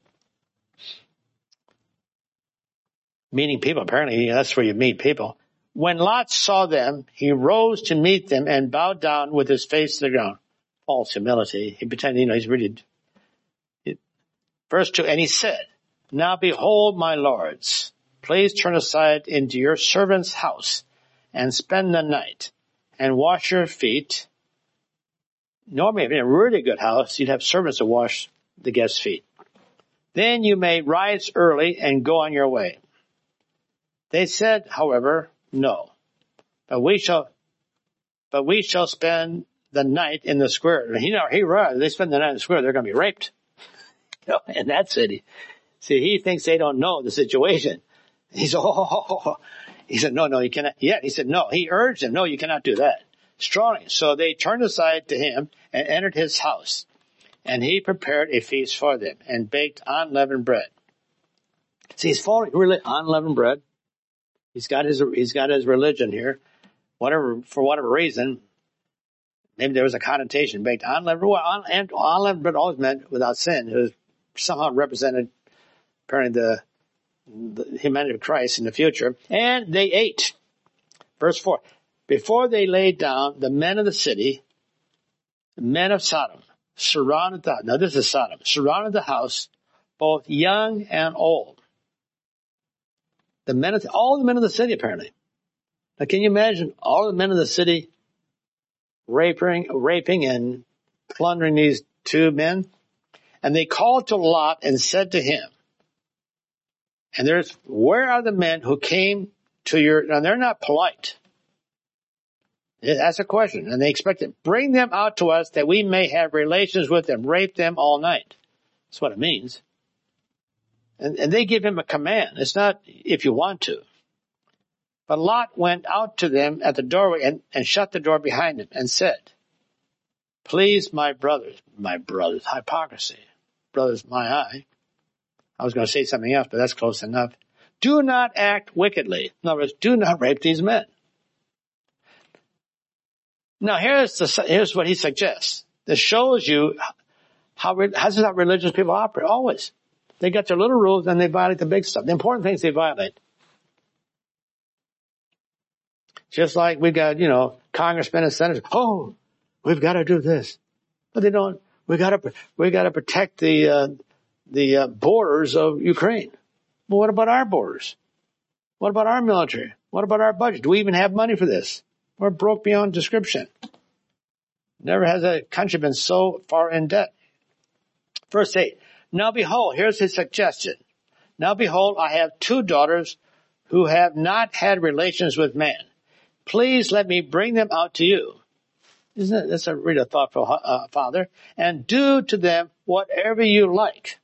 Meeting people, apparently that's where you meet people. When Lot saw them, he rose to meet them and bowed down with his face to the ground. False humility. He pretended, you know, he's really. It, verse two, and he said, now behold, my lords, please turn aside into your servant's house and spend the night and wash your feet. Normally, if in a really good house, you'd have servants to wash the guests' feet. Then you may rise early and go on your way. They said, however, no, but we shall, but we shall spend the night in the square. You know, he runs. They spend the night in the square, they're going to be raped. You know, in that city. See, he thinks they don't know the situation. He's, oh, he said, no, no, you cannot. Yeah, he said, no. He urged them, no, you cannot do that. Strongly. So they turned aside to him and entered his house. And he prepared a feast for them and baked unleavened bread. See, he's following really unleavened bread. He's got his, he's got his religion here. Whatever, for whatever reason, maybe there was a connotation. Baked unleavened, well, and unleavened bread always meant without sin. It was somehow represented, apparently, the, the humanity of Christ in the future. And they ate. Verse four. Before they laid down, the men of the city, the men of Sodom, surrounded the, now this is Sodom, surrounded the house, both young and old. The men of, all the men of the city, apparently. Now, can you imagine all the men of the city raping, raping and plundering these two men? And they called to Lot and said to him, and there's, where are the men who came to your, now they're not polite. That's a question. And they expect it. Bring them out to us that we may have relations with them. Rape them all night. That's what it means. And, and they give him a command. It's not if you want to. But Lot went out to them at the doorway and, and shut the door behind him and said, please, my brothers, my brothers, hypocrisy, brothers, my eye. I was going to say something else, but that's close enough. Do not act wickedly. In other words, do not rape these men. Now, here's the, here's what he suggests. This shows you how, how, how religious people operate. Always. They got their little rules and they violate the big stuff. The important things they violate. Just like we got, you know, congressmen and senators. Oh, we've got to do this. But they don't. We got to, we got to protect the, uh, the uh, borders of Ukraine. Well, what about our borders? What about our military? What about our budget? Do we even have money for this? We're broke beyond description. Never has a country been so far in debt. Verse eight. Now behold, here's his suggestion. Now behold, I have two daughters who have not had relations with man. Please let me bring them out to you. Isn't it? That's a really thoughtful uh, father. And do to them whatever you like.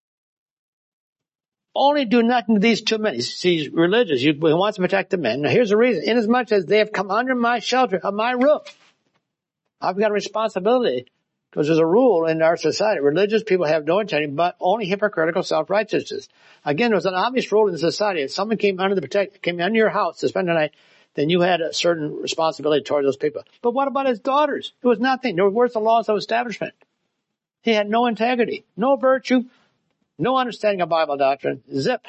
Only do nothing to these two men. He's, he's religious. He wants to protect the men. Now here's the reason. Inasmuch as they have come under my shelter, of my roof. I've got a responsibility. Because there's a rule in our society. Religious people have no integrity, but only hypocritical self-righteousness. Again, there's an obvious rule in society. If someone came under the protect, came under your house to spend the night, then you had a certain responsibility toward those people. But what about his daughters? It was nothing. They were worse the laws of establishment. He had no integrity, no virtue, no understanding of Bible doctrine. Zip.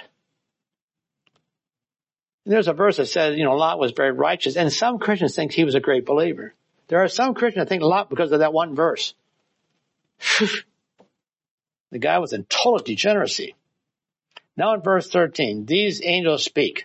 And there's a verse that says, you know, Lot was very righteous. And some Christians think he was a great believer. There are some Christians that think Lot because of that one verse. The guy was in total degeneracy. Now in verse thirteen, these angels speak.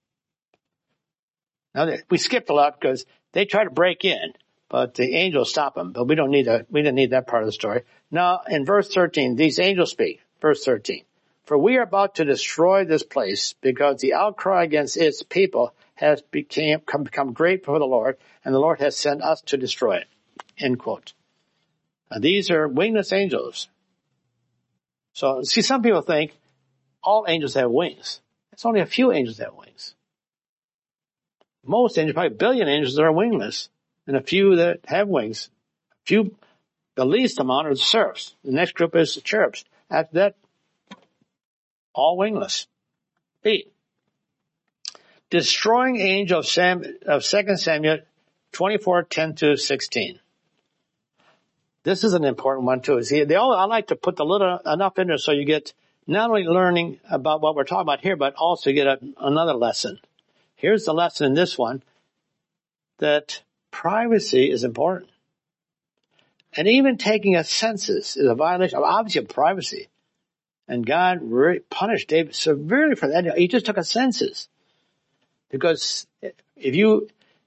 Now they, we skipped a lot because they try to break in, but the angels stop them. But we don't need that. We didn't need that part of the story. Now in verse thirteen, these angels speak. Verse thirteen. For we are about to destroy this place because the outcry against its people has became, become great before the Lord, and the Lord has sent us to destroy it. End quote. Now, these are wingless angels. So, see, some people think all angels have wings. It's only a few angels that have wings. Most angels, probably a billion angels, that are wingless, and a few that have wings. A few, the least amount are the seraphs. The next group is the cherubs. After that, all wingless. B. Destroying angel of, Sam, of Second Samuel twenty-four, ten to sixteen. This is an important one too. See, they all, I like to put the little enough in there so you get not only learning about what we're talking about here, but also get a, another lesson. Here's the lesson in this one, that privacy is important. And even taking a census is a violation of obviously of privacy. And God really punished David severely for that. He just took a census. Because if you,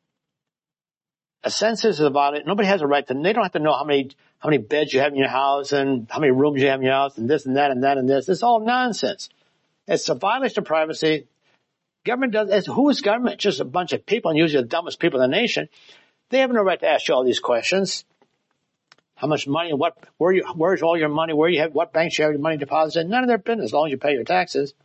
a census is about it, nobody has a right to, they don't have to know how many, how many beds you have in your house and how many rooms you have in your house and this and that and that and this. It's all nonsense. It's a violation of privacy. Government does, it's, who is government? Just a bunch of people, and usually the dumbest people in the nation. They have no right to ask you all these questions. How much money and what, where you, where's all your money, where you have, what banks you have your money deposited? None of their business as long as you pay your taxes.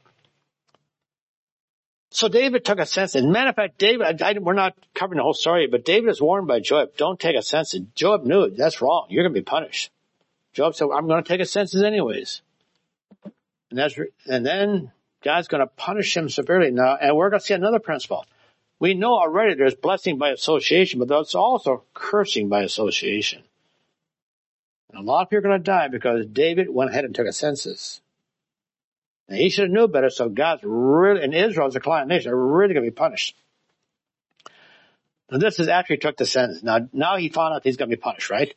So David took a census. Matter of fact, David, I, I, we're not covering the whole story, but David is warned by Joab, don't take a census. Joab knew that's wrong. You're going to be punished. Joab said, I'm going to take a census anyways. And that's, and then God's going to punish him severely now. And we're going to see another principle. We know already there's blessing by association, but there's also cursing by association. And a lot of people are going to die because David went ahead and took a census. Now, he should have known better, so God's really, and Israel's a client nation, are really going to be punished. Now, this is after he took the census. Now, now he found out he's going to be punished, right?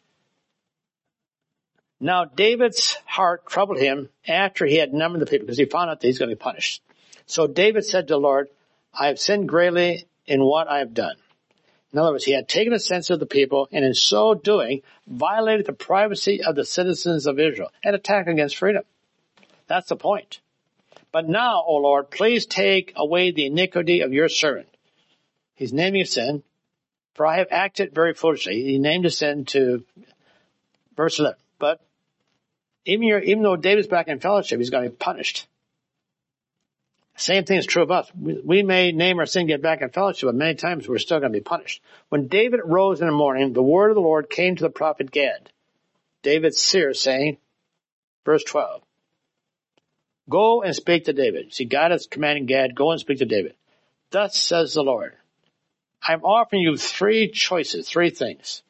Now, David's heart troubled him after he had numbered the people because he found out that he's going to be punished. So David said to the Lord, I have sinned greatly in what I have done. In other words, he had taken a census of the people and in so doing violated the privacy of the citizens of Israel and attacked against freedom. That's the point. But now, O Lord, please take away the iniquity of your servant. He's naming a sin, for I have acted very foolishly. He named a sin to verse eleven. But even, your, even though David's back in fellowship, he's going to be punished. Same thing is true of us. We, we may name our sin, get back in fellowship, but many times we're still going to be punished. When David rose in the morning, the word of the Lord came to the prophet Gad, David's seer, saying, verse twelve, go and speak to David. See, God is commanding Gad, go and speak to David. Thus says the Lord, I'm offering you three choices, three things.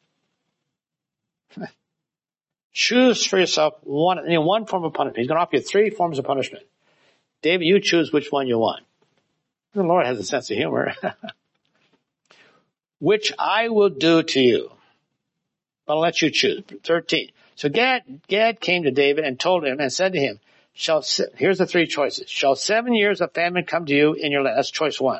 Choose for yourself one, you know, one form of punishment. He's going to offer you three forms of punishment. David, you choose which one you want. The Lord has a sense of humor. Which I will do to you. I'll let you choose. thirteen. So Gad, Gad came to David and told him and said to him, Shall here's the three choices. Shall seven years of famine come to you in your land? That's choice one.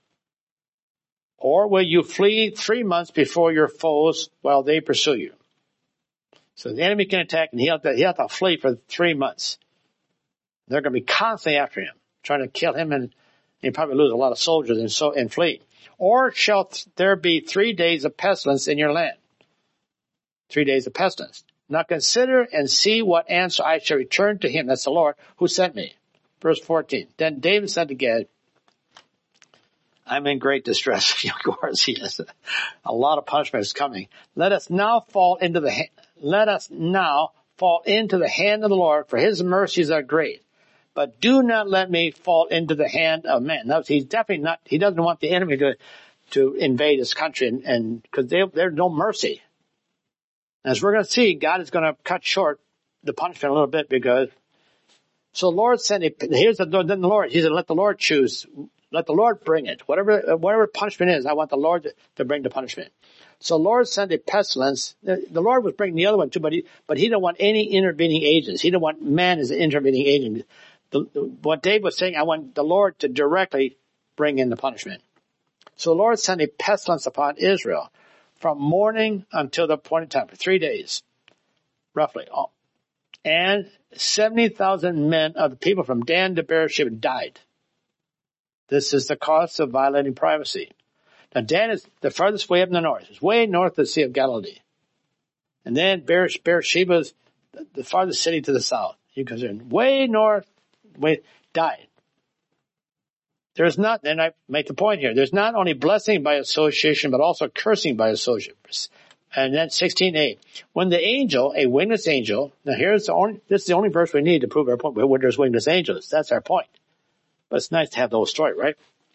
Or will you flee three months before your foes while they pursue you? So the enemy can attack and he'll have to, he'll have to flee for three months. They're going to be constantly after him, trying to kill him, and he'll probably lose a lot of soldiers and so and flee. Or shall there be three days of pestilence in your land? Three days of pestilence. Now consider and see what answer I shall return to him. That's the Lord who sent me. Verse fourteen. Then David said to Gad, I'm in great distress. Of course, he has a lot of punishment is coming. Let us now fall into the ha- let us now fall into the hand of the Lord, for his mercies are great. But do not let me fall into the hand of man. Now, he's definitely not. He doesn't want the enemy to to invade his country, and, and because there's no mercy. As we're going to see, God is going to cut short the punishment a little bit because. So the Lord said, "Here's the then the Lord." He said, "Let the Lord choose. Let the Lord bring it. Whatever whatever punishment is, I want the Lord to, to bring the punishment. So the Lord sent a pestilence. The, the Lord was bringing the other one too, but he, but he didn't want any intervening agents. He didn't want man as an intervening agent. The, what David was saying, I want the Lord to directly bring in the punishment. So the Lord sent a pestilence upon Israel from morning until the appointed time, for three days, roughly. And seventy thousand men of the people from Dan to Beersheba died. This is the cost of violating privacy. Now Dan is the farthest way up in the north. It's way north of the Sea of Galilee. And then Beersheba is the farthest city to the south. You consider way north, way, died. There's not, and I make the point here, there's not only blessing by association, but also cursing by association. And then sixteen a, when the angel, a wingless angel, now here's the only, this is the only verse we need to prove our point, where there's wingless angels. That's our point. But it's nice to have the whole story, right?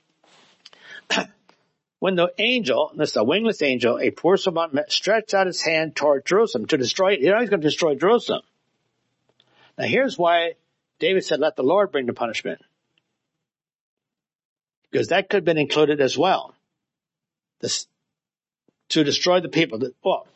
When the angel, this is a wingless angel, a poor servant, stretched out his hand toward Jerusalem to destroy it. You know he's going to destroy Jerusalem. Now here's why David said, let the Lord bring the punishment. Because that could have been included as well. This, to destroy the people. Well,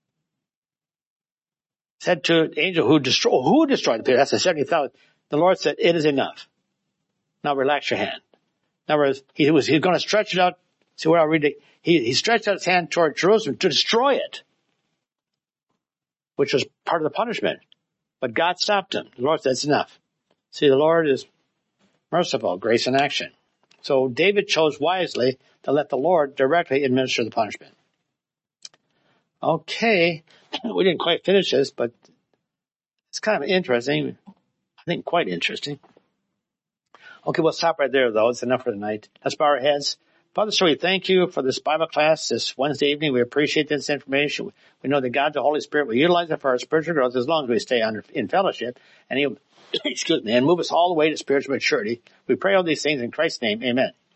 said to the angel who destroyed, who destroyed the people, that's the seventy thousand. The Lord said, it is enough. Now relax your hand. In other words, he was, he was going to stretch it out. See where I'll read it. He, he stretched out his hand toward Jerusalem to destroy it, which was part of the punishment. But God stopped him. The Lord said, it's enough. See, the Lord is merciful, grace in action. So David chose wisely to let the Lord directly administer the punishment. Okay, we didn't quite finish this, but it's kind of interesting. I think quite interesting. Okay, we'll stop right there, though. It's enough for tonight. Let's bow our heads. Father, so we thank you for this Bible class this Wednesday evening. We appreciate this information. We know that God, the Holy Spirit, will utilize it for our spiritual growth as long as we stay under, in fellowship, and He'll, excuse me, and move us all the way to spiritual maturity. We pray all these things in Christ's name. Amen.